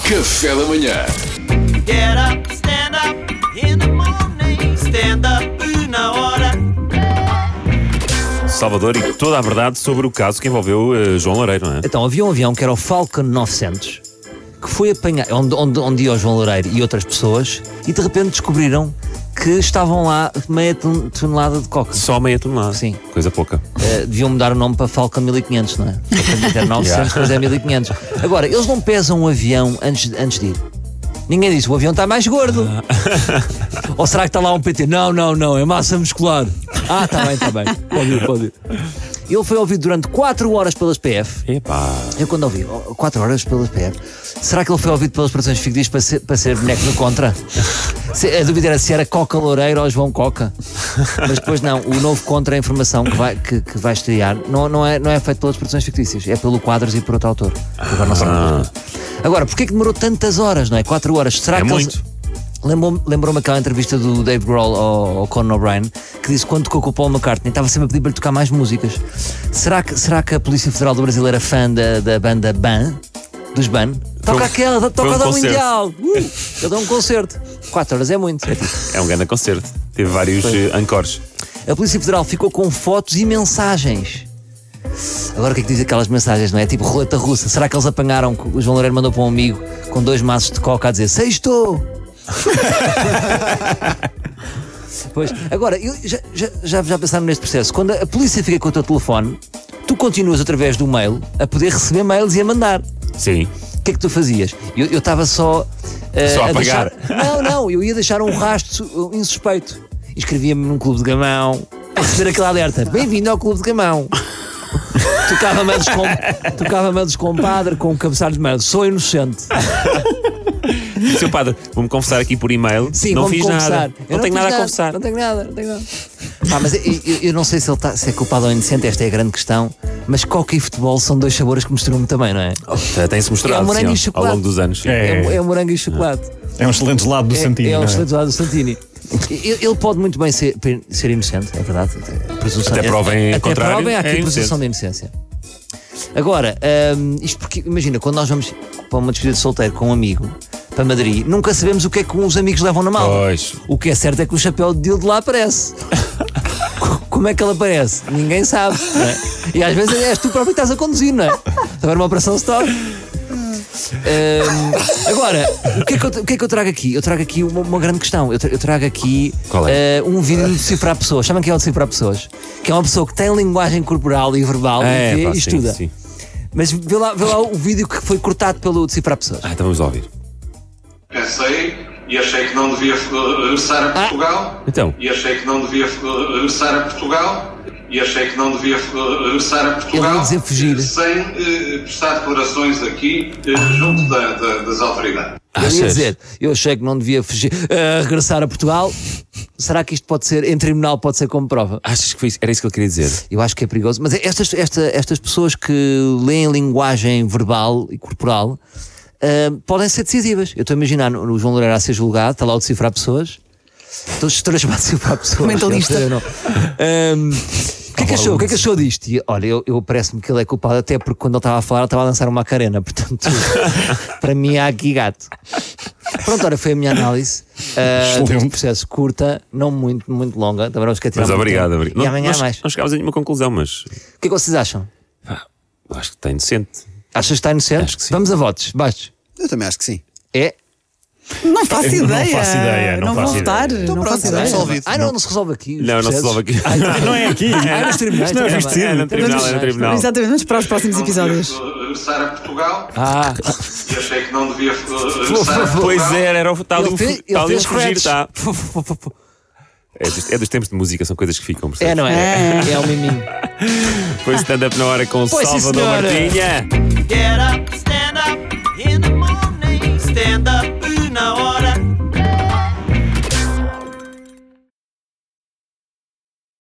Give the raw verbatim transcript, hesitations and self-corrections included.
Café da manhã. Get up, stand up in the morning. Stand up na hora. Salvador, e toda a verdade sobre o caso que envolveu uh, João Loureiro, não é? Então, havia um avião que era o Falcon novecentos que foi apanhado, onde, onde, onde ia o João Loureiro e outras pessoas, e de repente descobriram que estavam lá meia ton- tonelada de coca. Só meia tonelada. Sim. Coisa pouca. Uh, deviam mudar o nome para Falcon mil e quinhentos, não é? Falcon era novecentos, depois é mil e quinhentos. Agora, eles não pesam um avião antes, antes de ir. Ninguém disse, o avião está mais gordo. Ou será que está lá um P T? Não, não, não, é massa muscular. Ah, está bem, está bem. Pode ir, pode ir. Ele foi ouvido durante quatro horas pelas P F. Epá. Eu quando ouvi, quatro horas pelas P F, será que ele foi ouvido pelas operações fictícias para ser, para ser boneco no contra? Se, a dúvida era se era Coca Loureiro ou João Coca. Mas depois não, o novo contra a informação que vai, que, que vai estrear não, não, é, não é feito pelas produções fictícias, é pelo Quadros e por outro autor. Agora não sei. Ah. Agora, porquê que demorou tantas horas, não é? quatro horas. Será É que muito. Eles... Lembrou-me, lembrou-me aquela entrevista do Dave Grohl ao, ao Conan O'Brien, que disse que quando tocou com o Paul McCartney estava sempre a pedir para lhe tocar mais músicas. Será que, será que a Polícia Federal do Brasil era fã da, da banda Ban? Dos Ban? Toca um- aquela, foi toca um da concerto. Mundial! Uh, ele dá um concerto. quatro horas é muito. É tipo, É um grande concerto. Teve vários uh, ancores. a Polícia Federal ficou com fotos e mensagens. Agora o que é que diz aquelas mensagens, não é? Tipo roleta russa. Será que eles apanharam que o João Loureiro mandou para um amigo com dois maços de coca a dizer sextou? Pois, agora, eu já, já, já, já pensaram neste processo? Quando a polícia fica com o teu telefone, tu continuas através do mail a poder receber mails e a mandar. Sim. O que é que tu fazias? Eu eu estava só, eh, Só a a deixar. apagar. Não, não, eu ia deixar um rastro uh, insuspeito. Inscrevia-me num clube de gamão para receber aquele alerta. Bem-vindo ao clube de gamão. Tocava mails com, tocava mails com o padre, com o cabeçalho de mail. Sou inocente. Seu padre, vou-me confessar aqui por e-mail. Sim, não vou-me fiz confessar. nada. Eu Não tenho fiz nada a confessar. Não tenho nada, não tenho nada. Pá, mas eu, eu- eu não sei se ele tá, se é culpado ou inocente, esta é a grande questão. Mas coca e futebol são dois sabores que misturam-me também, não é? Oh, Tem-se mostrado É um morango sim, e ao- ao chocolate. longo dos anos. É, é, é morango e chocolate. É um excelente gelado do Santini. É, é um não excelente lado do Santini. Ele ele pode muito bem ser, ser inocente, é verdade. Presunção- Até provem até contrário, provem, há aqui é presunção de inocência. Agora, hum, isto porque, imagina, quando nós vamos para uma despedida de solteiro com um amigo para Madrid, nunca sabemos o que é que os amigos levam na mala. Pois. O que é certo é que o chapéu de dildo lá aparece. Como é que ele aparece? Ninguém sabe, não é? E às vezes és tu próprio que estás a conduzir, não é? Estava numa operação stop. Hum, agora, o que, é que eu, o que é que eu trago aqui? Eu trago aqui uma, uma grande questão. Eu, tra- eu trago aqui Qual é? eh, um vídeo de decifrar pessoas. Sabem o que é o decifrar pessoas? Que é uma pessoa que tem linguagem corporal e verbal É, e vê pá, e sim, estuda. sim. Mas vê lá, vê lá o vídeo que foi cortado pelo decifrar pessoas. Ah, então vamos ouvir. Pensei e achei que não devia uh, regressar a Portugal. Então. E achei que não devia uh, regressar a Portugal. E achei que não devia uh, regressar a Portugal. Ele ia dizer fugir. Sem uh, prestar declarações aqui uh, junto da- da- das autoridades. Eu ia Achas? dizer, eu achei que não devia fugir, eh, regressar a Portugal. Será que isto pode ser, em tribunal, pode ser como prova? Achas que foi isso? Era isso que ele queria dizer? Eu acho que é perigoso. Mas estas, esta- estas pessoas que leem linguagem verbal e corporal ah, podem ser decisivas. Eu estou a imaginar no, no João Loureiro a ser julgado, está lá o decifrar pessoas. Estou estruturas para decifrar pessoas. Mentalista. Eu não- Ahm, O que é que achou? O que é que achou disto? E, olha, eu, eu parece-me que ele é culpado, até porque quando ele estava a falar, ele estava a lançar uma Macarena. Portanto, para mim há aqui gato. Pronto, ora, foi a minha análise. Uh, Excelente. deste processo curta, não muito, muito longa. Também não vos quero tirar Mas muito obrigado, tempo. obrigado. E amanhã há nós, mais. não chegámos a nenhuma conclusão, mas O que é que vocês acham? pá, acho que está inocente. Achas que está inocente? Acho que sim. Vamos a votos. Baixos. Eu também acho que sim. É? Não faço Eu não ideia. faço ideia, não Não faço vou votar. ideia. Não pronto, faço está ideia. resolvido. Ah, não, não se resolve aqui. os Não, não se processos. resolve aqui. Não é aqui. Ah, nos tribunais. Isto não é está bem. vestido. É no tribunal, é no tribunal. Exatamente, vamos para os próximos Não devia episódios. uh, regressar a Portugal. Ah, E achei que não devia uh, regressar a Portugal. Pois era, era o tal ele de um fez, fu- ele tal de um fez fugir, scratch. tá? É dos, é dos tempos de música, são coisas que ficam, percebes? É, não é? É o miminho. Foi stand-up na hora com o Pois sim, Salvador senhora. Martinha. Get up.